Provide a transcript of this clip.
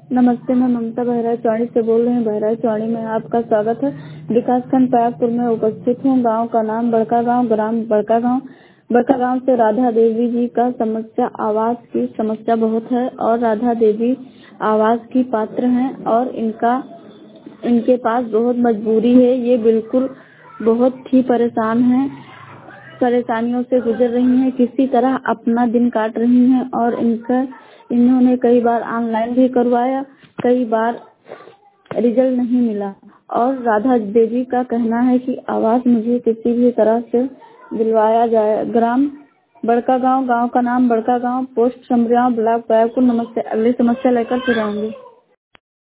नमस्ते, मैं ममता बहराइचौड़ी से बोल रही हूँ। बहराइचौड़ी में आपका स्वागत है। विकासखंड प्रयागपुर में उपस्थित हूँ। गांव का नाम बड़का गांव, ग्राम बड़का गांव। बड़का गांव से राधा देवी जी का समस्या आवास की समस्या बहुत है और राधा देवी आवास की पात्र हैं और इनके पास बहुत मजबूरी है। ये बिल्कुल बहुत ही परेशानियों से गुजर रही हैं। किसी तरह अपना दिन काट रही हैं और इन्होंने कई बार ऑनलाइन भी करवाया, कई बार रिजल्ट नहीं मिला और राधा देवी का कहना है कि आवास मुझे किसी भी तरह से दिलवाया जाए। ग्राम बड़का गांव, गांव का नाम बड़का गांव, पोस्ट समरिया, ब्लॉक प्रयागपुर। नमस्ते। अगली समस्या लेकर फिर आऊंगी।